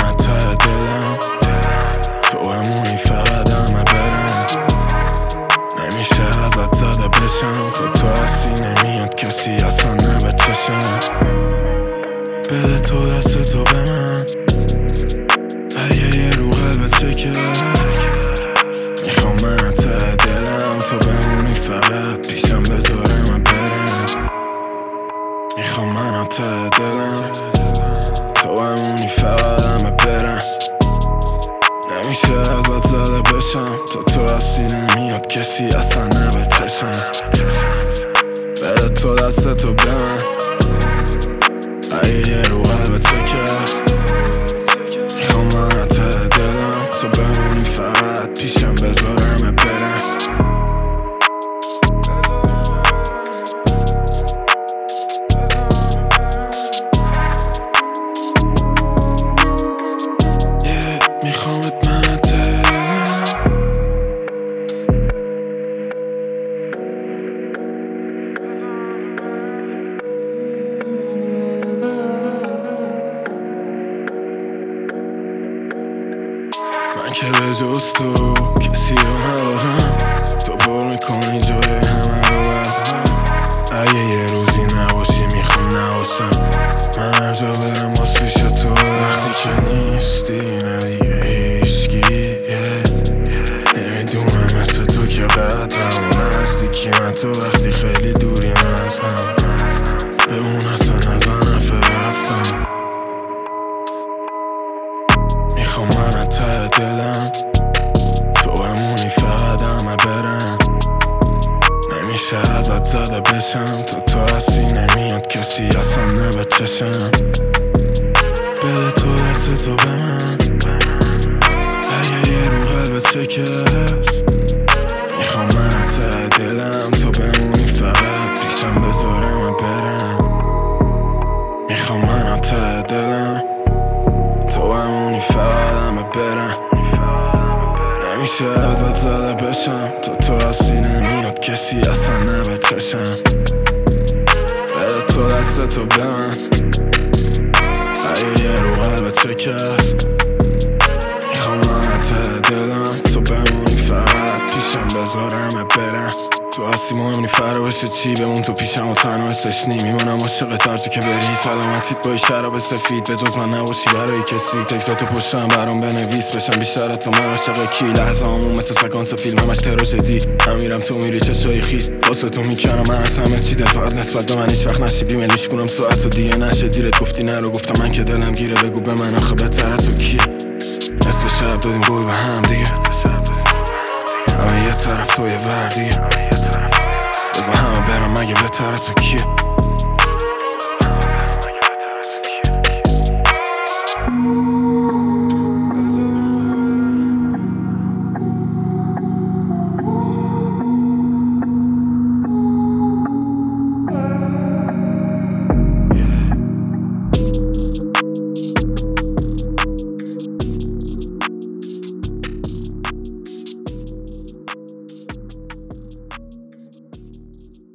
من ته دلم تو بمونی فقط همه برم نمیشه ازت زده بشم تو هستی نمیاد کسی اصلا نه چشم بده تو دست تو به من اگه یه رو قلبت چکک میخوام من ته دلم تو بمونی فقط پیشم بذاره من برم میخوام من ته دلم تو بمونی فقط همه برم نمیشه ازت زده بشم تو هستی نمیاد کسی اصلا نه به چشم بده تو دست تو به من اگه یه رو قلبت شکست میخوام من ته دلم تو بمونی فقط پیشم بذارم برم میخوامت من ته دلم من که به جز تو کسی رو ندارم تو پر میکنی جای همه رو برم اگه یه روزی نباشی میخوام نباشم من هر جا برم باز پیش تو وقتی که نیستی نه دیگه هیچکی نمیدونم مثل تو که قدرم نزدیکی من تو وقتی خیلی دوری از هم به اون اصلا نزنم فرفتم میخوام من ته دلم تو بمونی فقط همه برم نمیشه ازت زده بشم تو هستی نمیاد کسی اصلا نه به چشم بده تو دست تو به من اگه یه رو قلبت شکست میخوام من ته دلم تو بمونی فقط پیشم بذارم برم میخوام من ته دلم تو بمونی فقط همه برم نمیشه ازت زده بشم تو هستی نمیاد کسی اصلا نه به چشم بده تو دست تو به من اگه یه رو قلبت شکست میخوام من ته دلم تو بمونی فقط پیشم بذارم برم تو هستی مهم نی فرا بشه چی بمون تو پیشم و تنها حسش نی میمونم عاشقت هرچی که بری سلامتیت با شراب سفید به جز من نباشی برای کسی تکساتو پشتم برام بنویس بشم بیشتر تو من عاشق کی لحظه همون مثل سکانس فیلم همش تراژدی من میرم تو میری چشای خیس واسه تو میکنم من از همه چی دفاعت نسبت به من هیچ وقت نشی بیملیش کنم ساعت و دیگه نشه دیرت گفتی نرو گفتم من که دلم گیره بگو به من آخه بهتره تو کیه نصف شب دادیم گل به هم دیگه همه یه طرف تو یه ور دیگه بزن همه برم مگه بهتره تو کیه